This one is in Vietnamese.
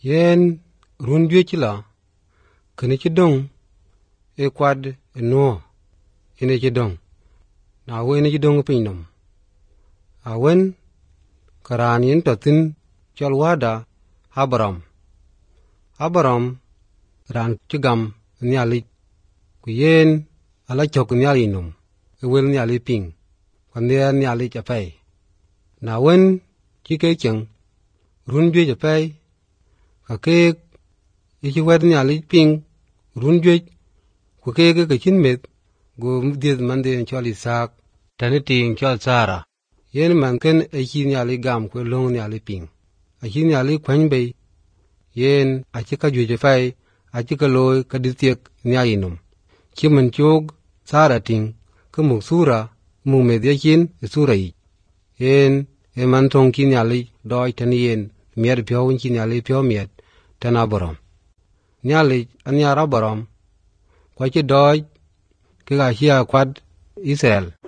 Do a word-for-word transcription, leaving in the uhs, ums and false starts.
yen run jwe chila kene chidong e kwad no ene chidong na we ene chidong pinom awen karan yin totin chalwada Abraham Abraham ran chigam nyali ku yen ala chok nyali num e wel nyali ping kwandia nyali chapay na wen chike cheng run jwe chapay ka ke ichi wad nyali ping run jwe ku ke ke chin met go diet mande chali sak tani ting chal sara yen man ken ichi nyali gam ku long nyali ping ichi nyali kwan bay yen achi ka jwe chapay achi ka loy ka ditiek nyali num chi man chog sara ting ka muk sura muk med yakin sura yi yen e man tong ki nyali doi tani yen mier pyo ki nyali pyo miet tan Abraham nyali an yara Abraham kwa chi doi ki ga hi kwad Israel